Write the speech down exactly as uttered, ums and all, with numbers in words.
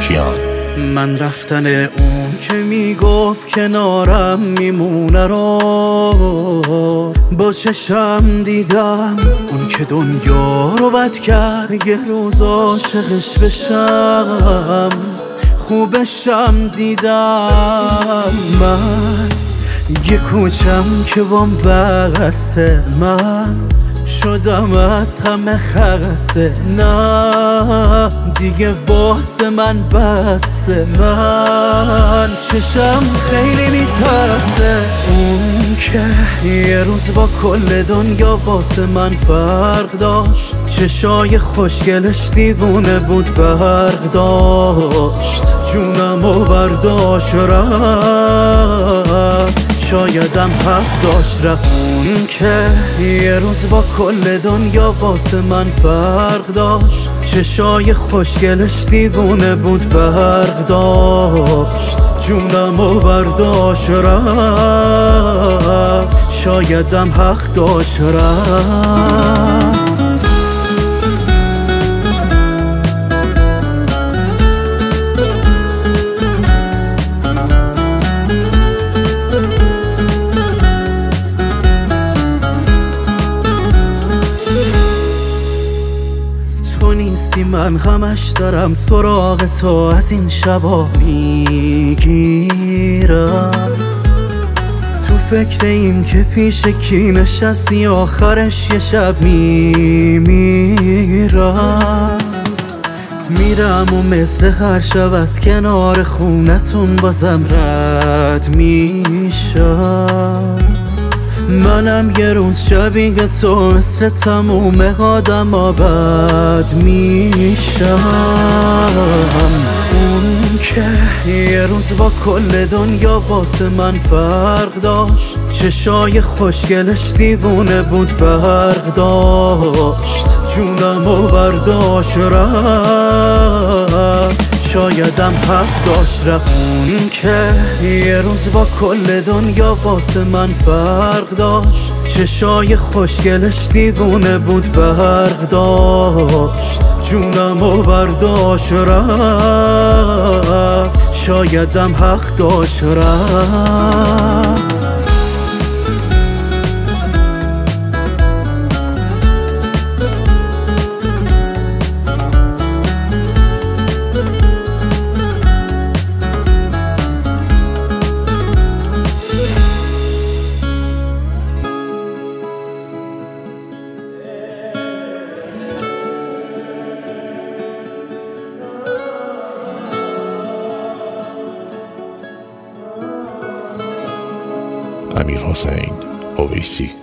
کیان. من رفتن اون که میگفت کنارم میمونه رو با چشم دیدم، اون که دنیا رو بد کرد یه روز عاشقش بشم خوبشم دیدم. من یه کوچم که بام بسته، من شدم از همه خسته، نه دیگه واسه من بسته، من چشم خیلی میترسه. اون که یه روز با کل دنیا واسه من فرق داشت، چشای خوشگلش دیوونه بود برق داشت، جونم و برداشت رفت، شایدم حق داشت رفت. اون که یه روز با کل دنیا واسه من فرق داشت، چشای خوشگلش دیوونه بود برق داشت، جونم و برداشت رفت، شایدم حق داشت رفت. تو نیستی من همش دارم سراغ تو، از این شبا میگیرم، تو فکر این که پیش کی نشستی آخرش یه شب میمیرم. میرم و مثل هر شب از کنار خونتون بازم رد میشم، منم یه روز شبیه تو مثل تموم آدم آباد میشم. اون که یه روز با کل دنیا واسه من فرق داشت، چشای خوشگلش دیوونه بود برق داشت، جونم و برداشت رفت، شایدم حق داشت رفت. اون که یه روز با کل دنیا واسه من فرق داشت، چشای خوشگلش دیوونه بود برق داشت، جونم و برداشت رفت، شایدم حق داشت رفت. امیر حسین اویسی.